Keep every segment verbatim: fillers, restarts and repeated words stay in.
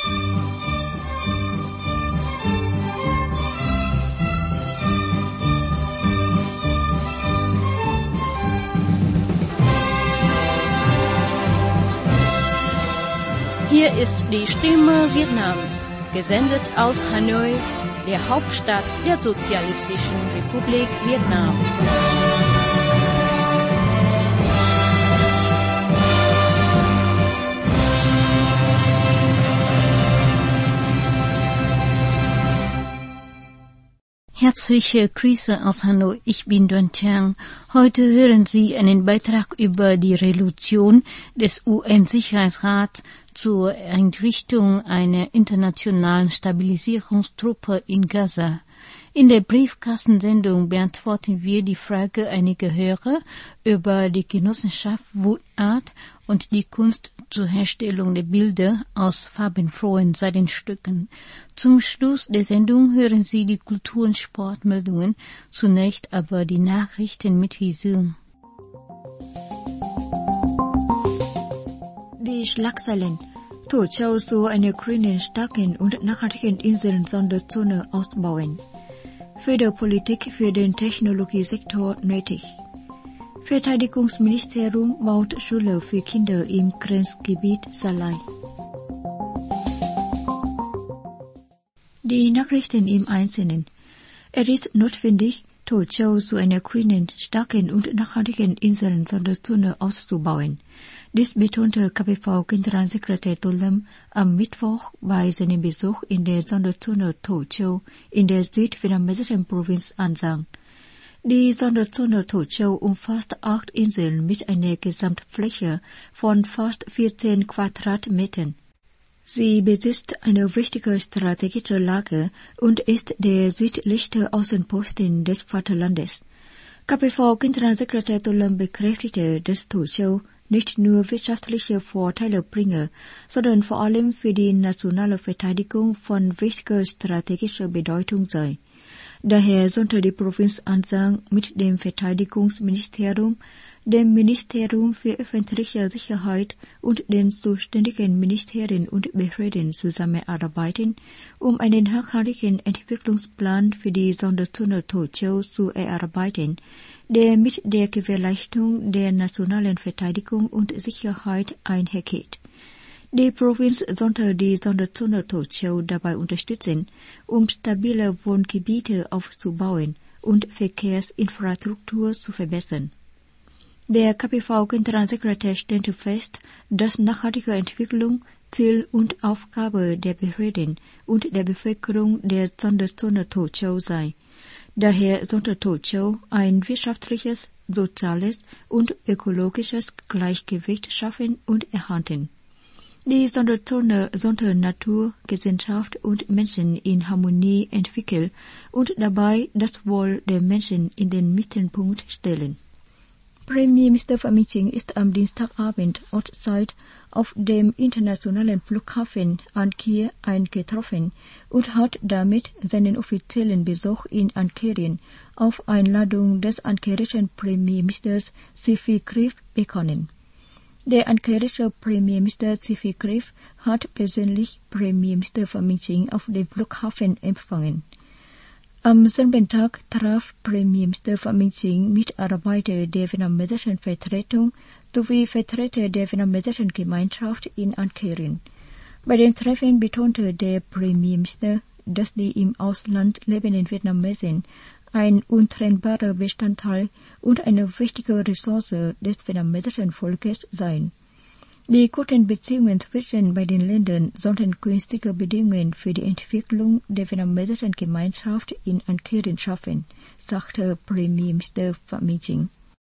Hier ist die Stimme Vietnams, gesendet aus Hanoi, der Hauptstadt der Sozialistischen Republik Vietnam. Herzliche Grüße aus Hanoi, ich bin Duan Tiang. Heute hören Sie einen Beitrag über die Resolution des U N-Sicherheitsrats zur Einrichtung einer internationalen Stabilisierungstruppe in Gaza. In der Briefkastensendung beantworten wir die Frage einiger Hörer über die Genossenschaft Woodart und die Kunst zur Herstellung der Bilder aus farbenfrohen Seidenstücken. Zum Schluss der Sendung hören Sie die Kultur- und Sportmeldungen, zunächst aber die Nachrichten mit Visum. Die Schlagzeilen. Thổ Châu zu einer grünen, starken und nachhaltigen Inseln-Sonderzone ausbauen. Förderpolitik für den Technologiesektor nötig. Verteidigungsministerium baut Schule für Kinder im Grenzgebiet Salai. Die Nachrichten im Einzelnen. Es ist notwendig, Thổ Châu zu einer grünen, starken und nachhaltigen Inseln-Sonderzone auszubauen. Dies betonte K P V-Generalsekretär Tô Lâm am Mittwoch bei seinem Besuch in der Sonderzone Thổ Châu in der südvietnamesischen Provinz An Giang. Die Sonderzone Thổ Châu umfasst acht Inseln mit einer Gesamtfläche von fast vierzehn Quadratmetern. Sie besitzt eine wichtige strategische Lage und ist der südlichste Außenposten des Vaterlandes. K P V-Generalsekretär Tô Lâm bekräftigte, dass Thổ Châu nicht nur wirtschaftliche Vorteile bringe, sondern vor allem für die nationale Verteidigung von wichtiger strategischer Bedeutung sei. Daher sollte die Provinz An Giang mit dem Verteidigungsministerium, dem Ministerium für öffentliche Sicherheit und den zuständigen Ministerien und Behörden zusammenarbeiten, um einen nachhaltigen Entwicklungsplan für die Sonderzone Thổ Châu zu erarbeiten, der mit der Gewährleistung der nationalen Verteidigung und Sicherheit einhergeht. Die Provinz sollte die Sonderzone Thổ Châu dabei unterstützen, um stabile Wohngebiete aufzubauen und Verkehrsinfrastruktur zu verbessern. Der K P V-Generalsekretär stellte fest, dass nachhaltige Entwicklung Ziel und Aufgabe der Behörden und der Bevölkerung der Sonderzone Thổ Châu sei. Daher sollte Thổ Châu ein wirtschaftliches, soziales und ökologisches Gleichgewicht schaffen und erhalten. Die Sonderzone sollte Natur, Gesellschaft und Menschen in Harmonie entwickeln und dabei das Wohl der Menschen in den Mittelpunkt stellen. Premierminister Phạm Minh Chính ist am Dienstagabend Ortszeit auf dem internationalen Flughafen Ankara eingetroffen und hat damit seinen offiziellen Besuch in Ankara auf Einladung des ankarischen Premierministers Saifi Grif begonnen. Der ankarische Premierminister Saifi Grif hat persönlich Premierminister Phạm Minh Chính auf dem Flughafen empfangen. Am selben Tag traf Premierminister Phạm Minh Chính Mitarbeiter der vietnamesischen Vertretung sowie Vertreter der vietnamesischen Gemeinschaft in Ankara. Bei dem Treffen betonte der Premierminister, dass die im Ausland lebenden Vietnamesen ein untrennbarer Bestandteil und eine wichtige Ressource des vietnamesischen Volkes seien. Die guten Beziehungen zwischen beiden Ländern sollten günstige Bedingungen für die Entwicklung der vietnamesischen Gemeinschaft in Ankara schaffen, sagte Premierminister Phạm Minh Chính.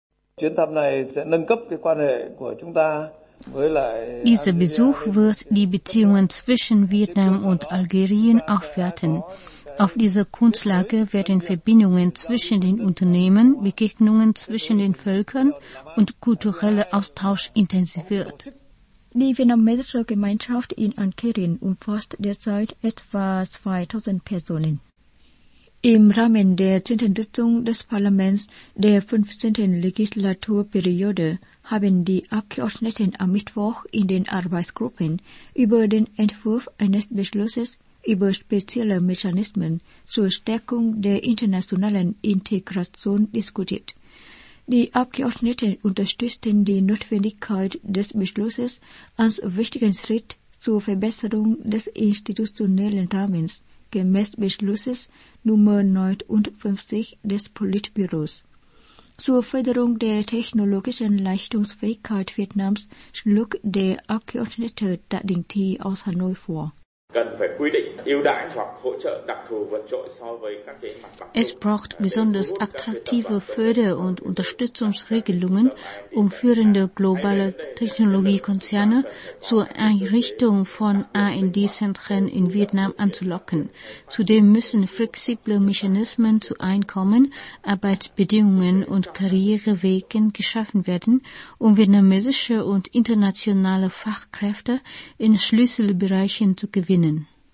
Dieser Besuch wird die Beziehungen zwischen Vietnam und Algerien aufwerten. Auf dieser Grundlage werden Verbindungen zwischen den Unternehmen, Begegnungen zwischen den Völkern und kultureller Austausch intensiviert. Die vietnamesische Gemeinschaft in Ankara umfasst derzeit etwa zweitausend Personen. Im Rahmen der zehnten Sitzung des Parlaments der fünfzehnten Legislaturperiode haben die Abgeordneten am Mittwoch in den Arbeitsgruppen über den Entwurf eines Beschlusses über spezielle Mechanismen zur Stärkung der internationalen Integration diskutiert. Die Abgeordneten unterstützten die Notwendigkeit des Beschlusses als wichtigen Schritt zur Verbesserung des institutionellen Rahmens gemäß Beschlusses Nummer neunundfünfzig des Politbüros. Zur Förderung der technologischen Leistungsfähigkeit Vietnams schlug der Abgeordnete Da Ding Thi aus Hanoi vor. Es braucht besonders attraktive Förder- und Unterstützungsregelungen, um führende globale Technologiekonzerne zur Einrichtung von R und D-Zentren in Vietnam anzulocken. Zudem müssen flexible Mechanismen zu Einkommen, Arbeitsbedingungen und Karrierewegen geschaffen werden, um vietnamesische und internationale Fachkräfte in Schlüsselbereichen zu gewinnen.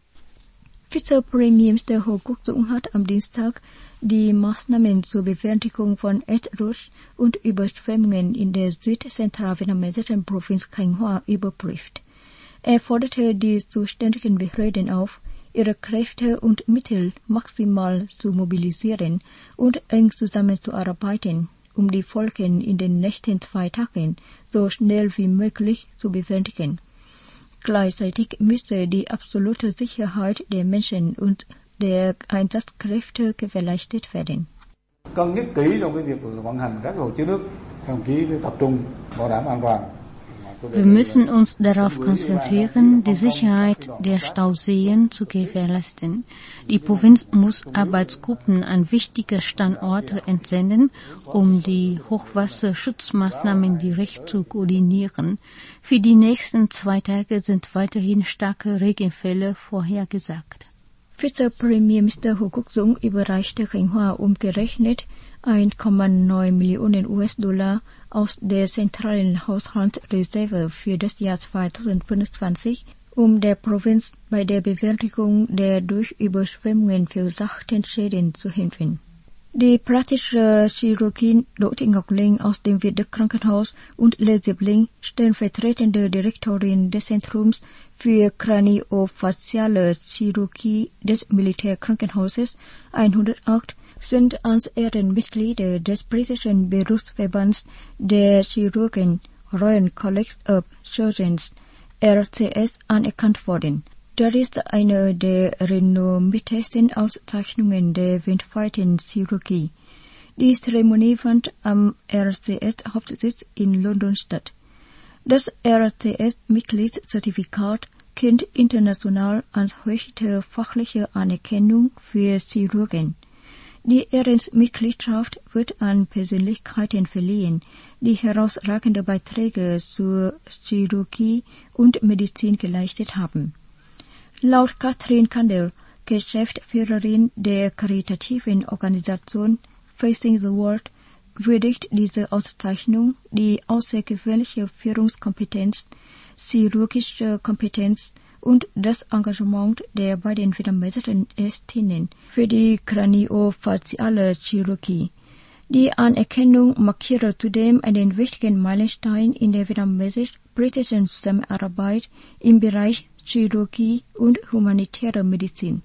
Vizepremierminister Hồ Quốc Dũng hat am Dienstag die Maßnahmen zur Bewältigung von Erdrutsch und Überschwemmungen in der südzentralvietnamesischen Provinz Khánh Hòa überprüft. Er forderte die zuständigen Behörden auf, ihre Kräfte und Mittel maximal zu mobilisieren und eng zusammenzuarbeiten, um die Folgen in den nächsten zwei Tagen so schnell wie möglich zu bewältigen. Gleichzeitig müsse die absolute Sicherheit der Menschen und der Einsatzkräfte gewährleistet werden. Cân nhắc kỹ trong cái việc vận hành các hồ chứa nước, đồng chí tập trung bảo đảm an toàn. Wir müssen uns darauf konzentrieren, die Sicherheit der Stauseen zu gewährleisten. Die Provinz muss Arbeitsgruppen an wichtige Standorte entsenden, um die Hochwasserschutzmaßnahmen direkt zu koordinieren. Für die nächsten zwei Tage sind weiterhin starke Regenfälle vorhergesagt. Vizepremierminister Hồ Quốc Dũng überreichte Khánh Hòa umgerechnet eins Komma neun Millionen U S-Dollar aus der zentralen Haushaltsreserve für das Jahr zweitausendfünfundzwanzig, um der Provinz bei der Bewältigung der durch Überschwemmungen verursachten Schäden zu helfen. Die plastische Chirurgin Đỗ Thị Ngọc Linh aus dem Việt-Đức Krankenhaus und Lê Diệp Linh, stellvertretende Direktorin des Zentrums für Kraniofaziale Chirurgie des Militärkrankenhauses hundertacht, sind als Ehrenmitglieder des britischen Berufsverbands der Chirurgen Royal College of Surgeons R C S anerkannt worden. Das ist eine der renommiertesten Auszeichnungen der weltweiten Chirurgie. Die Zeremonie fand am R C S-Hauptsitz in London statt. Das R C S-Mitgliedszertifikat kennt international als höchste fachliche Anerkennung für Chirurgen. Die Ehrensmitgliedschaft wird an Persönlichkeiten verliehen, die herausragende Beiträge zur Chirurgie und Medizin geleistet haben. Laut Katrin Kandel, Geschäftsführerin der karitativen Organisation Facing the World, würdigt diese Auszeichnung die außergewöhnliche Führungskompetenz, chirurgische Kompetenz und das Engagement der beiden vietnamesischen Ärztinnen für die kraniofaziale Chirurgie. Die Anerkennung markiert zudem einen wichtigen Meilenstein in der vietnamesisch-britischen Zusammenarbeit im Bereich Chirurgie und humanitäre Medizin.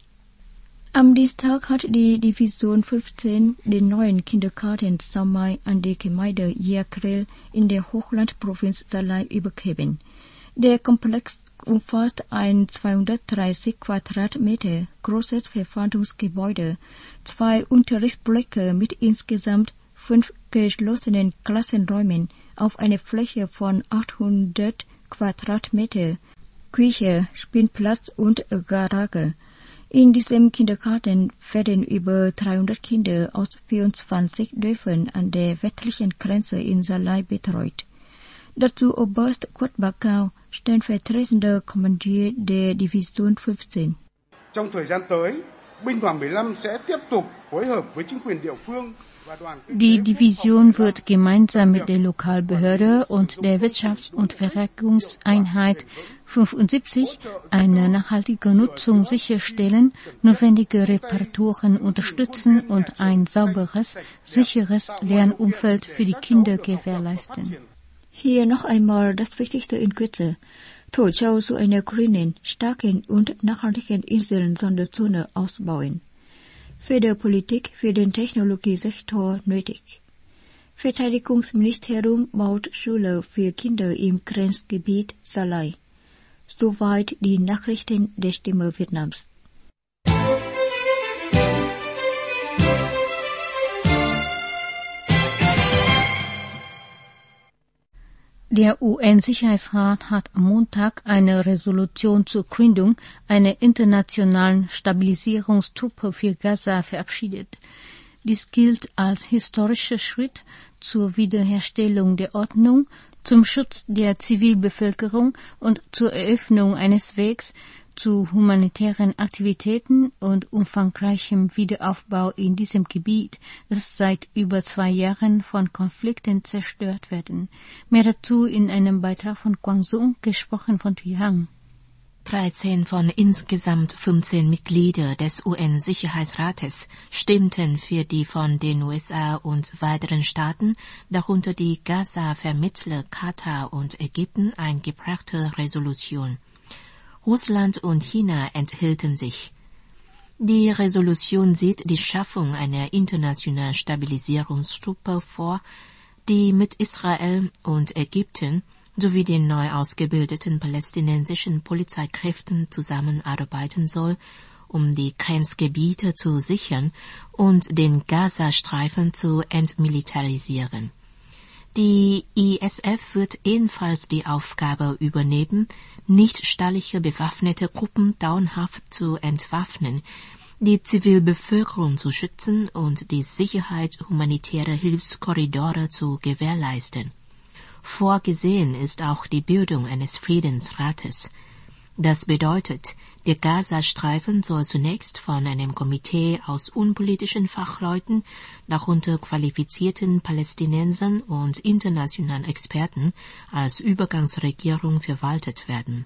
Am Dienstag hat die Division fünfzehn den neuen Kindergarten Sao Mai an die Gemeinde Iakrel in der Hochlandprovinz Salai übergeben. Der Komplex umfasst ein zweihundertdreißig Quadratmeter großes Verwaltungsgebäude, zwei Unterrichtsblöcke mit insgesamt fünf geschlossenen Klassenräumen auf einer Fläche von achthundert Quadratmeter, Küche, Spielplatz und Garage. In diesem Kindergarten werden über dreihundert Kinder aus vierundzwanzig Dörfern an der westlichen Grenze in Salai betreut. Dazu Oberst Quất Bá Cao, stellvertretender Kommandier der Division fünfzehn. Trong thời gian tới, binh đoàn mười lăm sẽ tiếp tục phối hợp với chính quyền địa phương. Die Division wird gemeinsam mit der Lokalbehörde und der Wirtschafts- und Verrechnungseinheit fünfundsiebzig eine nachhaltige Nutzung sicherstellen, notwendige Reparaturen unterstützen und ein sauberes, sicheres Lernumfeld für die Kinder gewährleisten. Hier noch einmal das Wichtigste in Kürze. Thổ Châu zu einer grünen, starken und nachhaltigen Inselsonderzone ausbauen. Förderpolitik für den Technologiesektor nötig. Verteidigungsministerium baut Schule für Kinder im Grenzgebiet Salai. Soweit die Nachrichten der Stimme Vietnams. Der U N-Sicherheitsrat hat am Montag eine Resolution zur Gründung einer internationalen Stabilisierungstruppe für Gaza verabschiedet. Dies gilt als historischer Schritt zur Wiederherstellung der Ordnung, zum Schutz der Zivilbevölkerung und zur Eröffnung eines Wegs zu humanitären Aktivitäten und umfangreichem Wiederaufbau in diesem Gebiet, das seit über zwei Jahren von Konflikten zerstört werden. Mehr dazu in einem Beitrag von Quang Sung, gesprochen von Thuy Hang. dreizehn von insgesamt fünfzehn Mitglieder des U N-Sicherheitsrates stimmten für die von den U S A und weiteren Staaten, darunter die Gaza-Vermittler Katar und Ägypten, eingebrachte Resolution. Russland und China enthielten sich. Die Resolution sieht die Schaffung einer internationalen Stabilisierungstruppe vor, die mit Israel und Ägypten sowie den neu ausgebildeten palästinensischen Polizeikräften zusammenarbeiten soll, um die Grenzgebiete zu sichern und den Gazastreifen zu entmilitarisieren. Die I S F wird ebenfalls die Aufgabe übernehmen, nichtstaatliche bewaffnete Gruppen dauerhaft zu entwaffnen, die Zivilbevölkerung zu schützen und die Sicherheit humanitärer Hilfskorridore zu gewährleisten. Vorgesehen ist auch die Bildung eines Friedensrates. Das bedeutet, der Gazastreifen soll zunächst von einem Komitee aus unpolitischen Fachleuten, darunter qualifizierten Palästinensern und internationalen Experten, als Übergangsregierung verwaltet werden.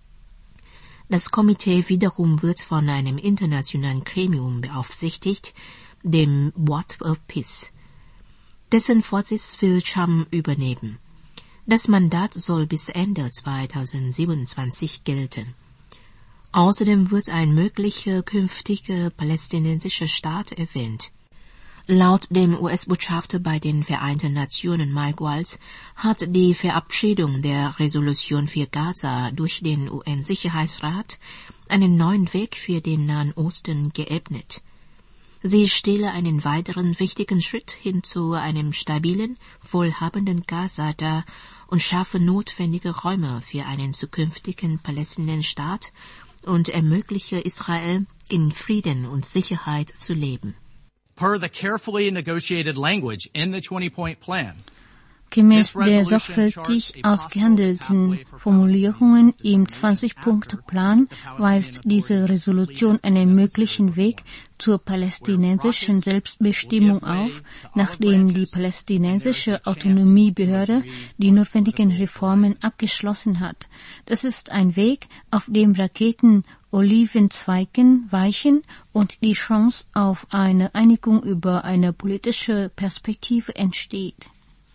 Das Komitee wiederum wird von einem internationalen Gremium beaufsichtigt, dem Board of Peace. Dessen Vorsitz will Scham übernehmen. Das Mandat soll bis Ende zweitausendsiebenundzwanzig gelten. Außerdem wird ein möglicher künftiger palästinensischer Staat erwähnt. Laut dem U S-Botschafter bei den Vereinten Nationen Mike Waltz hat die Verabschiedung der Resolution für Gaza durch den U N-Sicherheitsrat einen neuen Weg für den Nahen Osten geebnet. Sie stelle einen weiteren wichtigen Schritt hin zu einem stabilen, wohlhabenden Gaza dar und schaffe notwendige Räume für einen zukünftigen Palästinenserstaat und ermögliche Israel, in Frieden und Sicherheit zu leben. Per the carefully negotiated language in the twenty-point plan, gemäß der sorgfältig ausgehandelten Formulierungen im zwanzig-Punkte-Plan weist diese Resolution einen möglichen Weg zur palästinensischen Selbstbestimmung auf, nachdem die palästinensische Autonomiebehörde die notwendigen Reformen abgeschlossen hat. Das ist ein Weg, auf dem Raketen Olivenzweigen weichen und die Chance auf eine Einigung über eine politische Perspektive entsteht.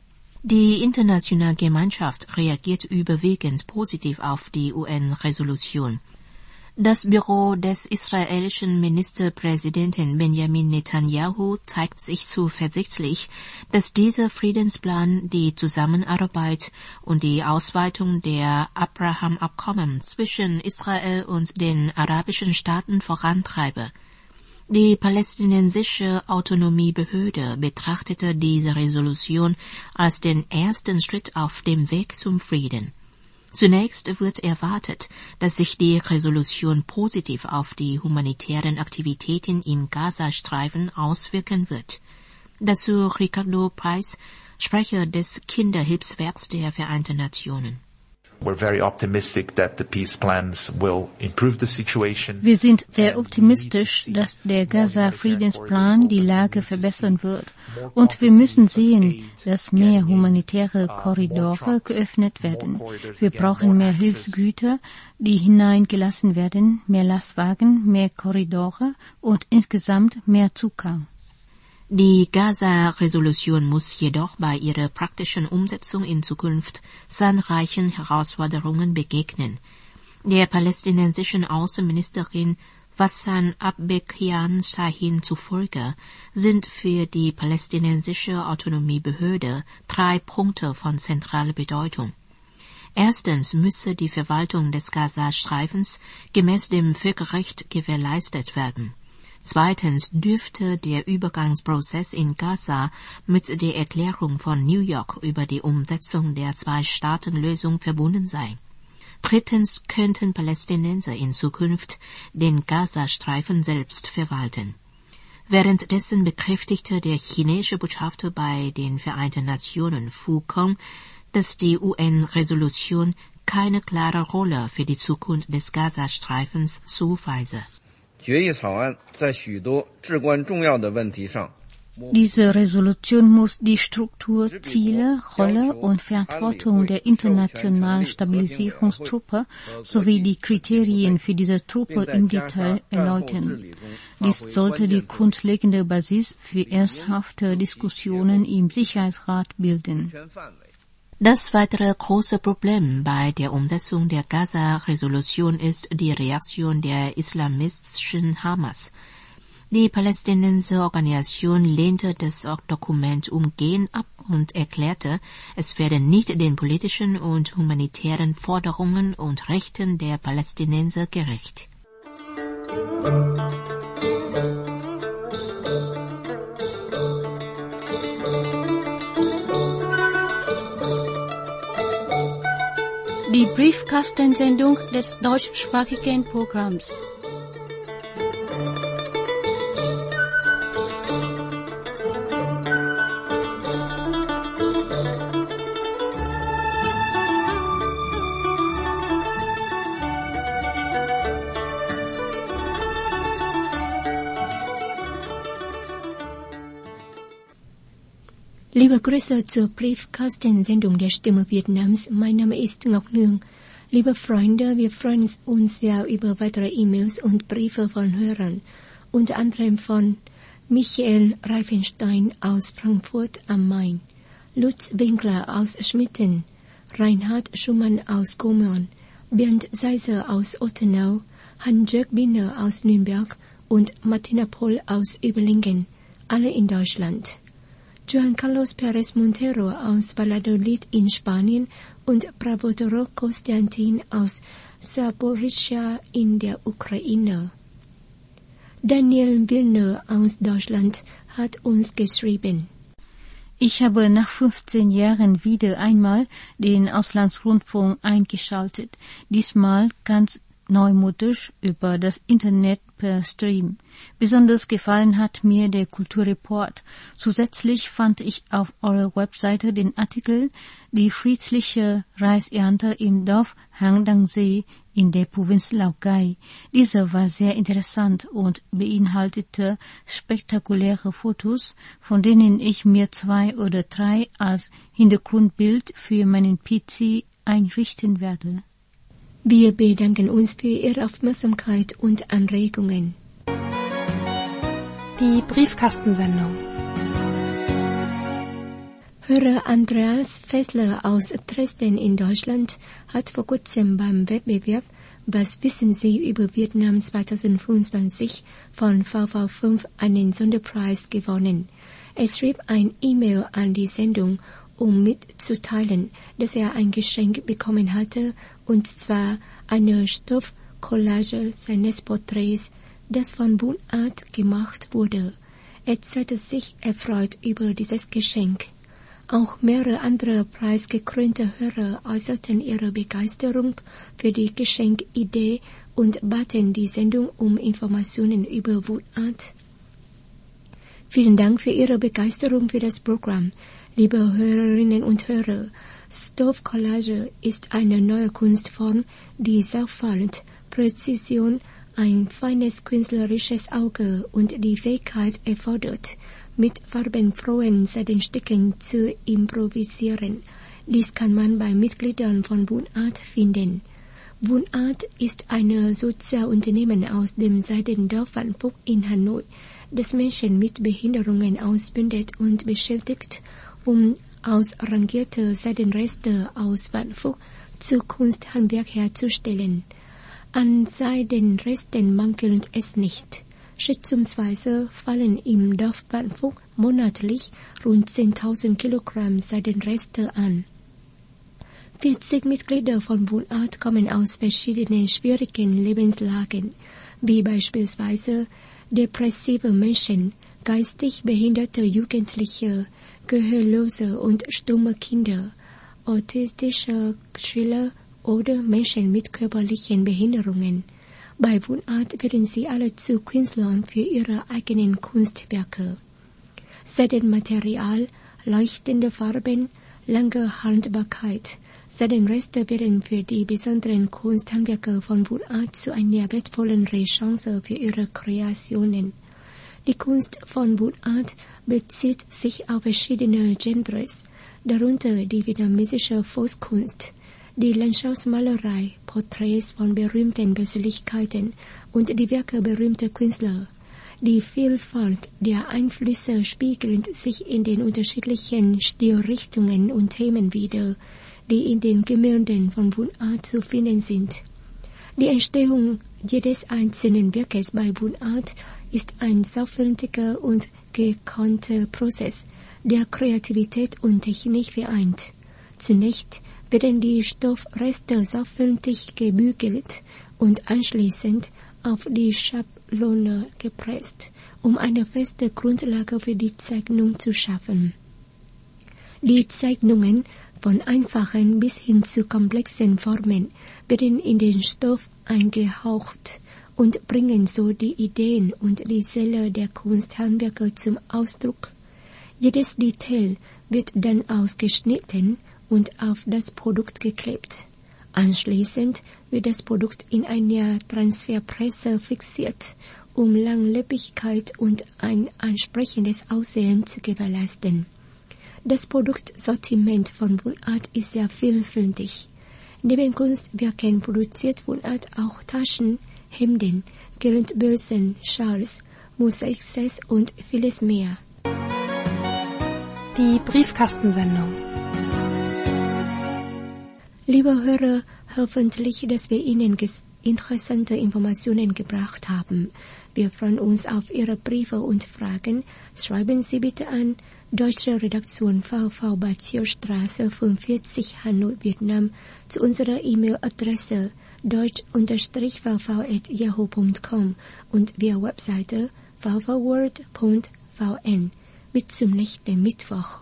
Die internationale Gemeinschaft reagiert überwiegend positiv auf die U N-Resolution. Das Büro des israelischen Ministerpräsidenten Benjamin Netanyahu zeigt sich zuversichtlich, dass dieser Friedensplan die Zusammenarbeit und die Ausweitung der Abraham-Abkommen zwischen Israel und den arabischen Staaten vorantreibe. Die palästinensische Autonomiebehörde betrachtete diese Resolution als den ersten Schritt auf dem Weg zum Frieden. Zunächst wird erwartet, dass sich die Resolution positiv auf die humanitären Aktivitäten im Gazastreifen auswirken wird. Dazu Ricardo Price, Sprecher des Kinderhilfswerks der Vereinten Nationen. We're very optimistic that the peace plans will improve the situation. Wir sind sehr optimistisch, dass der Gaza-Friedensplan die Lage verbessern wird. Und wir müssen sehen, dass mehr humanitäre Korridore geöffnet werden. Wir brauchen mehr Hilfsgüter, die hineingelassen werden, mehr Lastwagen, mehr Korridore und insgesamt mehr Zugang. Die Gaza-Resolution muss jedoch bei ihrer praktischen Umsetzung in Zukunft zahlreichen Herausforderungen begegnen. Der palästinensischen Außenministerin Wassan Abbekian Shahin zufolge sind für die palästinensische Autonomiebehörde drei Punkte von zentraler Bedeutung. Erstens müsse die Verwaltung des Gazastreifens gemäß dem Völkerrecht gewährleistet werden. Zweitens dürfte der Übergangsprozess in Gaza mit der Erklärung von New York über die Umsetzung der Zwei-Staaten-Lösung verbunden sein. Drittens könnten Palästinenser in Zukunft den Gazastreifen selbst verwalten. Währenddessen bekräftigte der chinesische Botschafter bei den Vereinten Nationen Fu Kong, dass die U N-Resolution keine klare Rolle für die Zukunft des Gazastreifens zuweise. Diese Resolution muss die Struktur, Ziele, Rolle und Verantwortung der internationalen Stabilisierungstruppe sowie die Kriterien für diese Truppe im Detail erläutern. Dies sollte die grundlegende Basis für ernsthafte Diskussionen im Sicherheitsrat bilden. Das weitere große Problem bei der Umsetzung der Gaza-Resolution ist die Reaktion der islamistischen Hamas. Die palästinensische Organisation lehnte das Dokument umgehend ab und erklärte, es werde nicht den politischen und humanitären Forderungen und Rechten der Palästinenser gerecht. Die Briefkastensendung des deutschsprachigen Programms. Liebe Grüße zur Briefkastensendung der Stimme Vietnams. Mein Name ist Ngọc Nương. Liebe Freunde, wir freuen uns sehr über weitere E-Mails und Briefe von Hörern, unter anderem von Michael Reifenstein aus Frankfurt am Main, Lutz Winkler aus Schmitten, Reinhard Schumann aus Gommern, Bernd Seiser aus Ottenau, Hans-Jörg Binder aus Nürnberg und Martina Pohl aus Überlingen, alle in Deutschland. Juan Carlos Perez Montero aus Valladolid in Spanien und Pravotoro Konstantin aus Zaporizhzhia in der Ukraine. Daniel Wilner aus Deutschland hat uns geschrieben. Ich habe nach fünfzehn Jahren wieder einmal den Auslandsrundfunk eingeschaltet, diesmal ganz neumodisch über das Internet per Stream. Besonders gefallen hat mir der Kulturreport. Zusätzlich fand ich auf eurer Webseite den Artikel Die friedliche Reisernte im Dorf Hangdangsee in der Provinz Laogai. Dieser war sehr interessant und beinhaltete spektakuläre Fotos, von denen ich mir zwei oder drei als Hintergrundbild für meinen P C einrichten werde. Wir bedanken uns für Ihre Aufmerksamkeit und Anregungen. Die Briefkastensendung. Hörer Andreas Fessler aus Dresden in Deutschland hat vor kurzem beim Wettbewerb Was wissen Sie über Vietnam zwanzig fünfundzwanzig von V V fünf einen Sonderpreis gewonnen. Er schrieb ein E-Mail an die Sendung, um mitzuteilen, dass er ein Geschenk bekommen hatte, und zwar eine Stoffcollage seines Porträts, das von Buntart gemacht wurde. Er zeigte sich erfreut über dieses Geschenk. Auch mehrere andere preisgekrönte Hörer äußerten ihre Begeisterung für die Geschenkidee und baten die Sendung um Informationen über Buntart. Vielen Dank für Ihre Begeisterung für das Programm. Liebe Hörerinnen und Hörer, Stoffcollage ist eine neue Kunstform, die Sorgfalt, Präzision, ein feines künstlerisches Auge und die Fähigkeit erfordert, mit farbenfrohen Seidenstücken zu improvisieren. Dies kann man bei Mitgliedern von Buntart finden. Wohnart ist ein Sozialunternehmen aus dem Seidendorf Vạn Phúc in Hanoi, das Menschen mit Behinderungen ausbildet und beschäftigt, um ausrangierte Seidenreste aus Vạn Phúc zu Kunsthandwerk herzustellen. An Seidenresten mangelt es nicht. Schätzungsweise fallen im Dorf Vạn Phúc monatlich rund zehntausend Kilogramm Seidenreste an. vierzig Mitglieder von Wohnart kommen aus verschiedenen schwierigen Lebenslagen, wie beispielsweise depressive Menschen, geistig behinderte Jugendliche, gehörlose und stumme Kinder, autistische Schüler oder Menschen mit körperlichen Behinderungen. Bei Wohnart werden sie alle zu Künstlern für ihre eigenen Kunstwerke. Seidenmaterial, leuchtende Farben, lange Haltbarkeit. Seidenreste werden für die besonderen Kunsthandwerker von Wohnart zu einer wertvollen Chance für ihre Kreationen. Die Kunst von Wohnart bezieht sich auf verschiedene Genres, darunter die vietnamesische Volkskunst, die Landschaftsmalerei, Porträts von berühmten Persönlichkeiten und die Werke berühmter Künstler. Die Vielfalt der Einflüsse spiegelt sich in den unterschiedlichen Stilrichtungen und Themen wider, die in den Gemälden von Wohnart zu finden sind. Die Entstehung jedes einzelnen Werkes bei Wohnart ist ein sorgfältiger und gekonnter Prozess, der Kreativität und Technik vereint. Zunächst werden die Stoffreste sorgfältig gebügelt und anschließend auf die Schablone gepresst, um eine feste Grundlage für die Zeichnung zu schaffen. Die Zeichnungen von einfachen bis hin zu komplexen Formen werden in den Stoff eingehaucht und bringen so die Ideen und die Seele der Kunsthandwerker zum Ausdruck. Jedes Detail wird dann ausgeschnitten und auf das Produkt geklebt. Anschließend wird das Produkt in einer Transferpresse fixiert, um Langlebigkeit und ein ansprechendes Aussehen zu gewährleisten. Das Produktsortiment von Wohnart ist sehr vielfältig. Neben Kunstwerken produziert Wohnart auch Taschen, Hemden, Geldbörsen, Schals, Mosaiksets und vieles mehr. Die Briefkastensendung. Liebe Hörer, hoffentlich, dass wir Ihnen interessante Informationen gebracht haben. Wir freuen uns auf Ihre Briefe und Fragen. Schreiben Sie bitte an Deutsche Redaktion V V Batiolstraße fünfundvierzig, Hanoi, Vietnam, zu unserer E-Mail-Adresse deutsch v v at yahoo punkt com und via Webseite v v world punkt v n. Bis zum nächsten Mittwoch.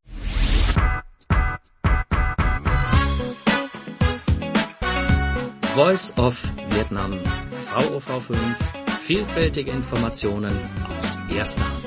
Voice of Vietnam, V O V fünf, vielfältige Informationen aus erster Hand.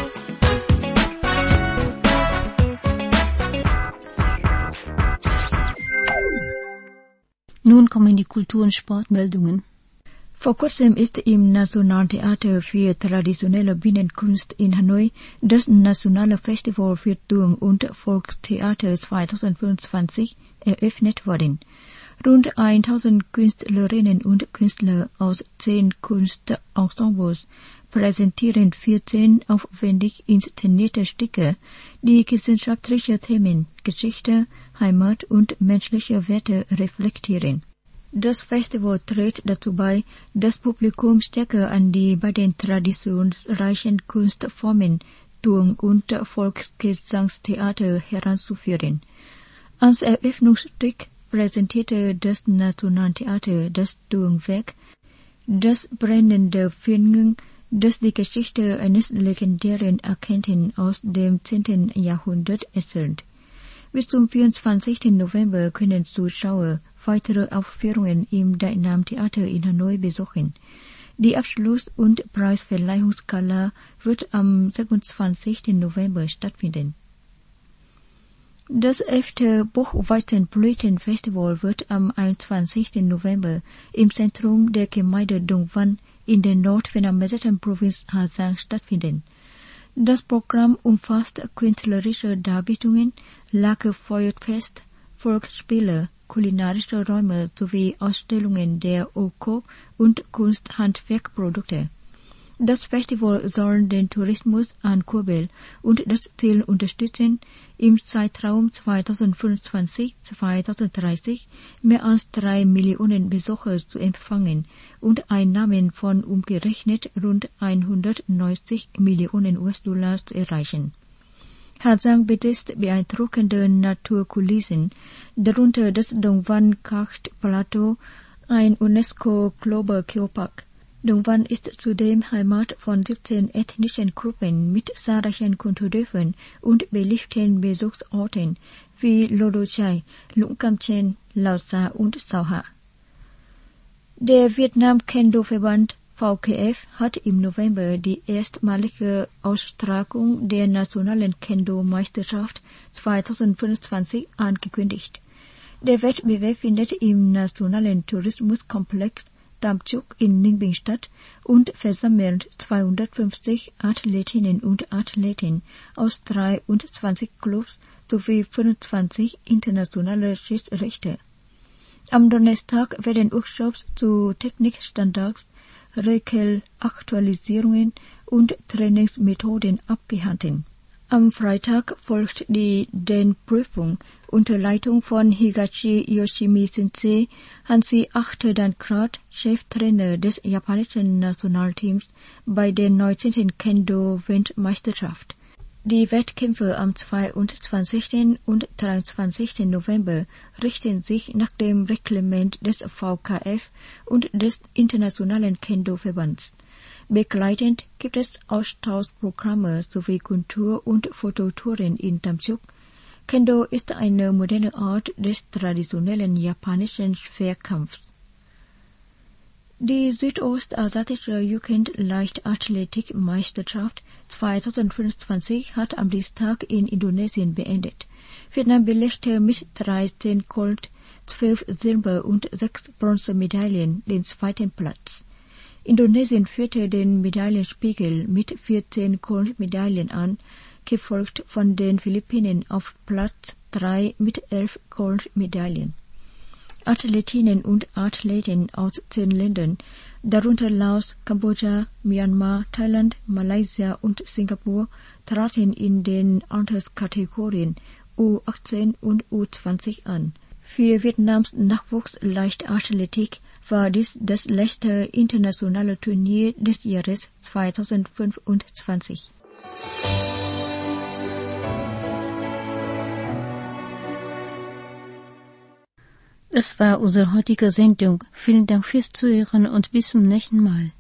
Nun kommen die Kultur- und Sportmeldungen. Vor kurzem ist im Nationaltheater für traditionelle Bienenkunst in Hanoi das Nationale Festival für Turm- und Volkstheater zweitausendfünfundzwanzig eröffnet worden. Rund tausend Künstlerinnen und Künstler aus zehn Kunstensembles präsentieren vierzehn aufwendig inszenierte Stücke, die gesellschaftliche Themen, Geschichte, Heimat und menschliche Werte reflektieren. Das Festival trägt dazu bei, das Publikum stärker an die beiden traditionsreichen Kunstformen Turm- und Volksgesangstheater heranzuführen. Als Eröffnungsstück präsentierte das Nationaltheater das Turmwerk, das brennende Feuer, das die Geschichte eines legendären Agenten aus dem zehnten Jahrhundert erzählt. Bis zum vierundzwanzigsten November können Zuschauer weitere Aufführungen im Dainam Theater in Hanoi besuchen. Die Abschluss- und Preisverleihungsgala wird am sechsundzwanzigsten November stattfinden. Das elfte Buchweizenblütenfestival wird am einundzwanzigsten November im Zentrum der Gemeinde Dong Văn in der nordvietnamesischen Provinz Ha Giang stattfinden. Das Programm umfasst künstlerische Darbietungen, Lagerfeuerfest, Volksspiele, kulinarische Räume sowie Ausstellungen der Oko- und Kunsthandwerkprodukte. Das Festival soll den Tourismus ankurbeln und das Ziel unterstützen, im Zeitraum zweitausendfünfundzwanzig bis zweitausenddreißig mehr als drei Millionen Besucher zu empfangen und Einnahmen von umgerechnet rund hundertneunzig Millionen U S-Dollar zu erreichen. Hazang besitzt beeindruckende Naturkulissen, darunter das Dongwan Karst Plateau, ein UNESCO Global Geopark. Dongwan ist zudem Heimat von siebzehn ethnischen Gruppen mit zahlreichen Kulturdörfern und beliebten Besuchsorten wie Lo Chai, Lũng Cam Chen, Lao Sa und Sao Ha. Der Vietnam Kendo Verband V K F hat im November die erstmalige Austragung der nationalen Kendo-Meisterschaft zweitausendfünfundzwanzig angekündigt. Der Wettbewerb findet im Nationalen Tourismuskomplex Tam Chuk in Ninh statt und versammelt zweihundertfünfzig Athletinnen und Athleten aus dreiundzwanzig Clubs sowie fünfundzwanzig internationale Schiedsrichter. Am Donnerstag werden Workshops zu Technikstandards, Regelaktualisierungen und Trainingsmethoden abgehalten. Am Freitag folgt die Den-Prüfung unter Leitung von Higashi Yoshimi Sensei, Hansi achte Dankrat, Cheftrainer des japanischen Nationalteams bei der neunzehnten Kendo-Weltmeisterschaft. Die Wettkämpfe am zweiundzwanzigsten und dreiundzwanzigsten November richten sich nach dem Reglement des V K F und des Internationalen Kendo-Verbands. Begleitend gibt es Austauschprogramme sowie Kultur- und Fototouren in Tam Chuk. Kendo ist eine moderne Art des traditionellen japanischen Schwerkampfs. Die Südostasiatische Jugend-Leichtathletik-Meisterschaft zweitausendfünfundzwanzig hat am Dienstag in Indonesien beendet. Vietnam belegte mit dreizehn Gold-, zwölf Silber- und sechs Bronzemedaillen den zweiten Platz. Indonesien führte den Medaillenspiegel mit vierzehn Goldmedaillen an, gefolgt von den Philippinen auf Platz drei mit elf Goldmedaillen. Athletinnen und Athleten aus zehn Ländern, darunter Laos, Kambodscha, Myanmar, Thailand, Malaysia und Singapur, traten in den Alterskategorien U achtzehn und U zwanzig an. Für Vietnams Nachwuchsleichtathletik war dies das letzte internationale Turnier des Jahres zweitausendfünfundzwanzig. Das war unsere heutige Sendung. Vielen Dank fürs Zuhören und bis zum nächsten Mal.